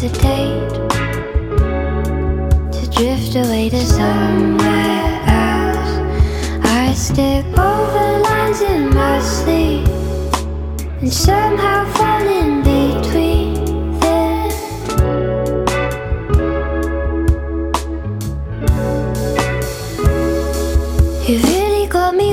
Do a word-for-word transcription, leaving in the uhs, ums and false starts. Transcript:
hesitate to drift away to somewhere else. I step over lines in my sleep and somehow fall in between.